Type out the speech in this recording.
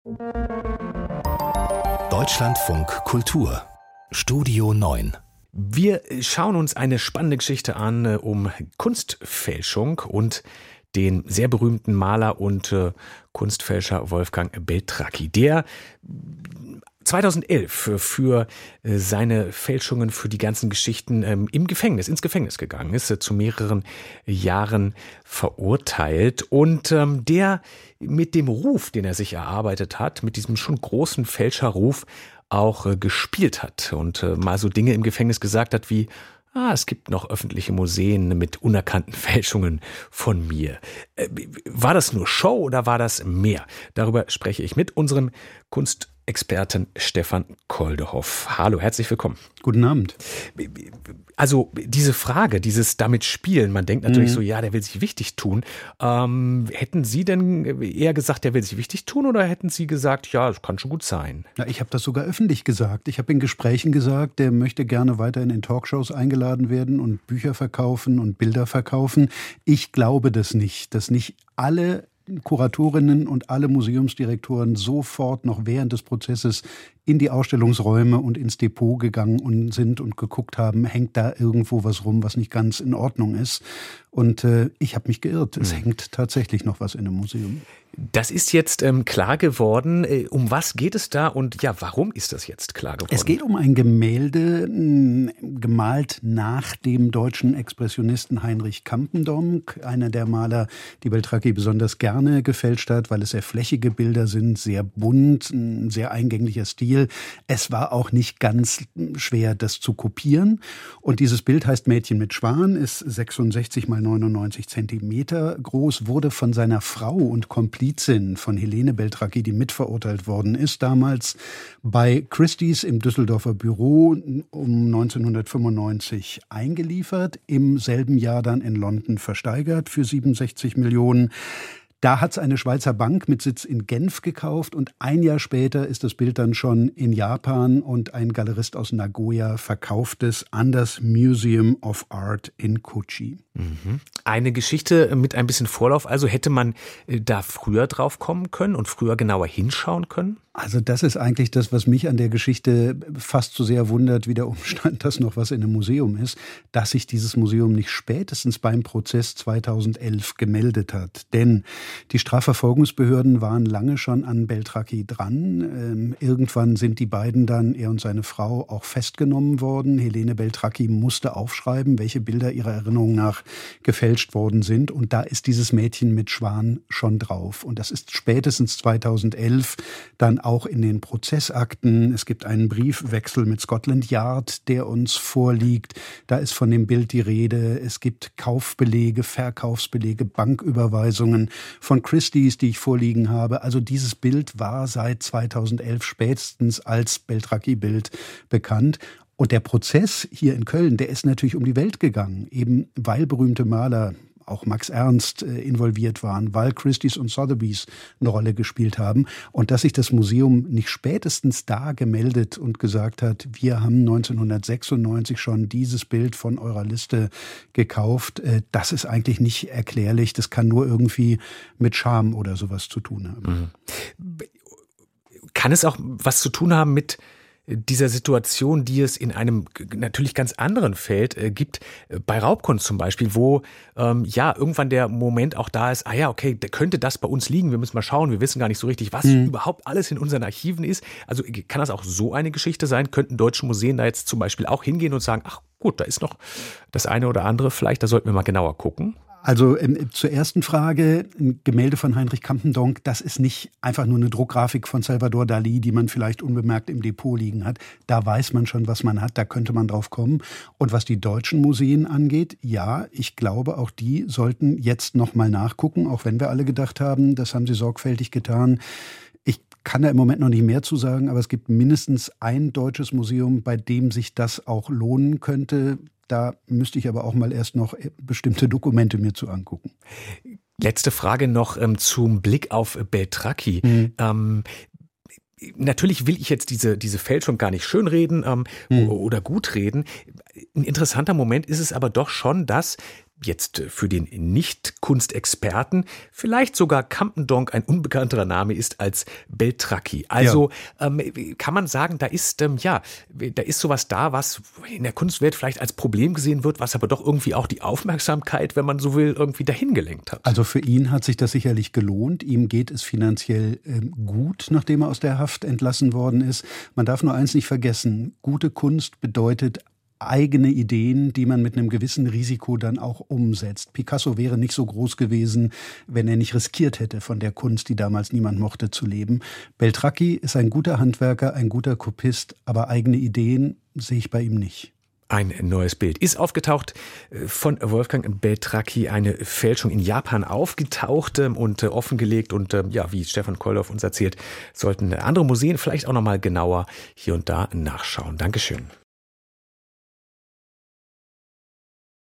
Deutschlandfunk Kultur Studio 9. Wir schauen uns eine spannende Geschichte an um Kunstfälschung und den sehr berühmten Maler und Kunstfälscher Wolfgang Beltracchi, der 2011 für seine Fälschungen, für die ganzen Geschichten ins Gefängnis gegangen ist, zu mehreren Jahren verurteilt und der mit dem Ruf, den er sich erarbeitet hat, mit diesem schon großen Fälscherruf auch gespielt hat und mal so Dinge im Gefängnis gesagt hat wie: Es gibt noch öffentliche Museen mit unerkannten Fälschungen von mir. War das nur Show oder war das mehr? Darüber spreche ich mit unserem Kunstexperten Stefan Koldehoff. Hallo, herzlich willkommen. Guten Abend. Also diese Frage, dieses damit Spielen, man denkt natürlich so, ja, der will sich wichtig tun. Hätten Sie denn eher gesagt, der will sich wichtig tun, oder hätten Sie gesagt, ja, das kann schon gut sein? Ja, ich habe das sogar öffentlich gesagt. Ich habe in Gesprächen gesagt, der möchte gerne weiterhin in Talkshows eingeladen werden und Bücher verkaufen und Bilder verkaufen. Ich glaube das nicht, dass nicht alle Kuratorinnen und alle Museumsdirektoren sofort noch während des Prozesses in die Ausstellungsräume und ins Depot gegangen sind und geguckt haben, hängt da irgendwo was rum, was nicht ganz in Ordnung ist. Und ich habe mich geirrt. Es hängt tatsächlich noch was in einem Museum. Das ist jetzt klar geworden. Um was geht es da und ja, warum ist das jetzt klar geworden? Es geht um ein Gemälde, gemalt nach dem deutschen Expressionisten Heinrich Campendonck, einer der Maler, die Beltracchi besonders gerne gefälscht hat, weil es sehr flächige Bilder sind, sehr bunt, ein sehr eingänglicher Stil. Es war auch nicht ganz schwer, das zu kopieren. Und dieses Bild heißt Mädchen mit Schwan, ist 66 mal 99 Zentimeter groß, wurde von seiner Frau und Komplizin von Helene Beltracchi, die mitverurteilt worden ist, damals bei Christie's im Düsseldorfer Büro um 1995 eingeliefert, im selben Jahr dann in London versteigert für 67 Millionen. Da hat es eine Schweizer Bank mit Sitz in Genf gekauft und ein Jahr später ist das Bild dann schon in Japan und ein Galerist aus Nagoya verkauft es an das Museum of Art in Kochi. Eine Geschichte mit ein bisschen Vorlauf, also hätte man da früher drauf kommen können und früher genauer hinschauen können? Also das ist eigentlich das, was mich an der Geschichte fast so sehr wundert, wie der Umstand, dass noch was in einem Museum ist, dass sich dieses Museum nicht spätestens beim Prozess 2011 gemeldet hat. Denn die Strafverfolgungsbehörden waren lange schon an Beltracchi dran. Irgendwann sind die beiden dann, er und seine Frau, auch festgenommen worden. Helene Beltracchi musste aufschreiben, welche Bilder ihrer Erinnerung nach gefälscht worden sind. Und da ist dieses Mädchen mit Schwan schon drauf. Und das ist spätestens 2011 dann auch in den Prozessakten. Es gibt einen Briefwechsel mit Scotland Yard, der uns vorliegt. Da ist von dem Bild die Rede. Es gibt Kaufbelege, Verkaufsbelege, Banküberweisungen von Christie's, die ich vorliegen habe. Also dieses Bild war seit 2011 spätestens als Beltracchi-Bild bekannt. Und der Prozess hier in Köln, der ist natürlich um die Welt gegangen, eben weil berühmte Maler, auch Max Ernst, involviert waren, weil Christie's und Sotheby's eine Rolle gespielt haben. Und dass sich das Museum nicht spätestens da gemeldet und gesagt hat, wir haben 1996 schon dieses Bild von eurer Liste gekauft, das ist eigentlich nicht erklärlich. Das kann nur irgendwie mit Scham oder sowas zu tun haben. Kann es auch was zu tun haben mit dieser Situation, die es in einem natürlich ganz anderen Feld gibt, bei Raubkunst zum Beispiel, wo irgendwann der Moment auch da ist, okay, könnte das bei uns liegen, wir müssen mal schauen, wir wissen gar nicht so richtig, was überhaupt alles in unseren Archiven ist. Also kann das auch so eine Geschichte sein? Könnten deutsche Museen da jetzt zum Beispiel auch hingehen und sagen, ach gut, da ist noch das eine oder andere, vielleicht, da sollten wir mal genauer gucken? Also zur ersten Frage, ein Gemälde von Heinrich Campendonck, das ist nicht einfach nur eine Druckgrafik von Salvador Dalí, die man vielleicht unbemerkt im Depot liegen hat. Da weiß man schon, was man hat, da könnte man drauf kommen. Und was die deutschen Museen angeht, ja, ich glaube, auch die sollten jetzt noch mal nachgucken, auch wenn wir alle gedacht haben, das haben sie sorgfältig getan. Ich kann da im Moment noch nicht mehr zu sagen, aber es gibt mindestens ein deutsches Museum, bei dem sich das auch lohnen könnte. Da müsste ich aber auch mal erst noch bestimmte Dokumente mir zu angucken. Letzte Frage noch zum Blick auf Beltracchi. Natürlich will ich jetzt diese Fälschung gar nicht schönreden oder gut reden. Ein interessanter Moment ist es aber doch schon, dass jetzt für den Nicht-Kunstexperten vielleicht sogar Campendonk ein unbekannterer Name ist als Beltracchi. Also kann man sagen, da ist sowas da, was in der Kunstwelt vielleicht als Problem gesehen wird, was aber doch irgendwie auch die Aufmerksamkeit, wenn man so will, irgendwie dahin gelenkt hat. Also für ihn hat sich das sicherlich gelohnt. Ihm geht es finanziell gut, nachdem er aus der Haft entlassen worden ist. Man darf nur eins nicht vergessen: Gute Kunst bedeutet eigene Ideen, die man mit einem gewissen Risiko dann auch umsetzt. Picasso wäre nicht so groß gewesen, wenn er nicht riskiert hätte, von der Kunst, die damals niemand mochte, zu leben. Beltracchi ist ein guter Handwerker, ein guter Kopist, aber eigene Ideen sehe ich bei ihm nicht. Ein neues Bild ist aufgetaucht von Wolfgang Beltracchi, eine Fälschung in Japan aufgetaucht und offengelegt. Und wie Stefan Koldorf uns erzählt, sollten andere Museen vielleicht auch noch mal genauer hier und da nachschauen. Dankeschön.